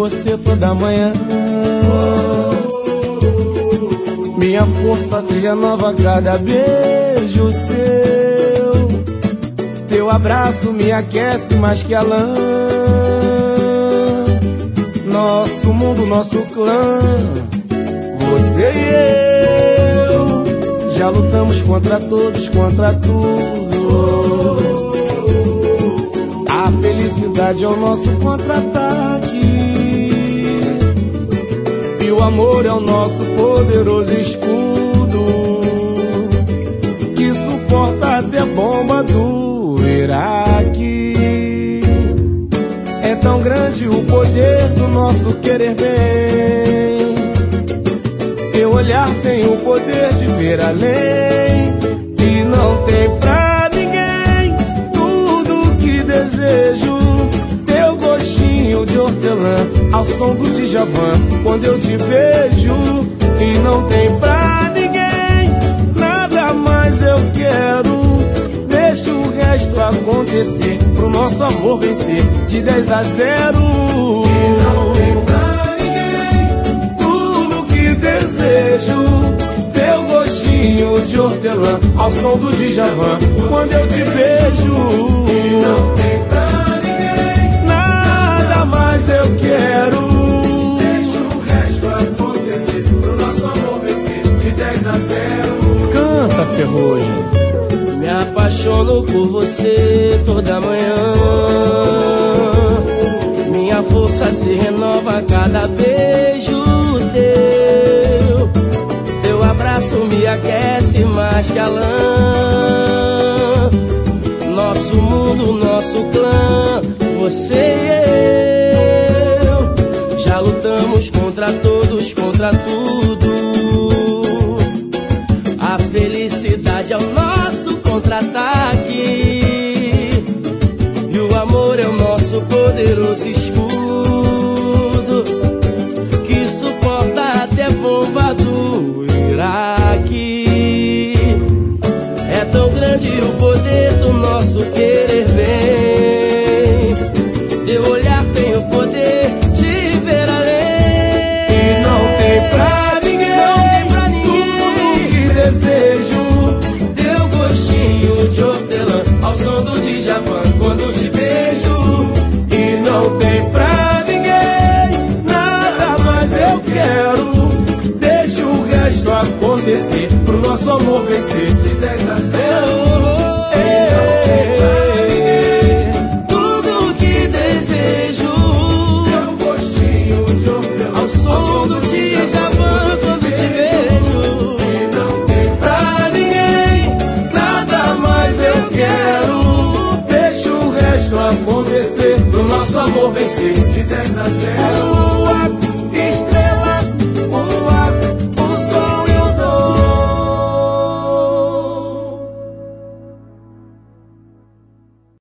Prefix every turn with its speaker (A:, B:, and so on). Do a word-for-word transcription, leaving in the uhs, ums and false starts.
A: você toda manhã. Minha força se renova a cada beijo seu. Teu abraço me aquece mais que a lã. Nosso mundo, nosso clã, você e eu, já lutamos contra todos, contra tudo. A felicidade é o nosso contra-ataque, e o amor é o nosso poderoso escudo, que suporta até bomba do Iraque. É tão grande o poder do nosso querer bem. Teu olhar tem o poder de ver além, e não tem pra ninguém tudo que desejo. Teu gostinho de hortelã ao som do Djavan, quando eu te vejo. E não tem pra ninguém nada mais eu quero. Deixa o resto acontecer, pro nosso amor vencer de dez a zero. E não tem pra ninguém tudo que desejo. Teu gostinho de hortelã ao som do Djavan, quando eu te vejo. E não tem pra ninguém nada mais eu quero. Deixa o resto acontecer, pro nosso amor vencer de dez a zero. Canta, Ferrugem.
B: Me apaixono por você toda manhã. Minha força se renova a cada beijo teu. Teu abraço me aquece mais que a lã. Nosso mundo, nosso clã, você e eu, já lutamos contra todos, contra tudo. A felicidade é o nosso contra-ataque, e o amor é o nosso poderoso escudo, que suporta até bomba do Iraque. É tão grande o poder do nosso querer bem. Teu olhar tem o poder de ver além,
A: e não tem pra ninguém,
B: não tem pra ninguém
A: tudo que desejo.
B: De hortelã ao som do Djavan, quando te vejo.
A: E não tem pra ninguém nada mais eu quero. Deixa o resto acontecer, pro nosso amor vencer de dez a zero.
B: Tudo que desejo.
A: Teu gostinho de hortelã
B: ao som do Djavan, quando te vejo.
A: E não tem pra ninguém nada mais eu quero. Deixa o resto acontecer, pro nosso amor vencer de dez a zero.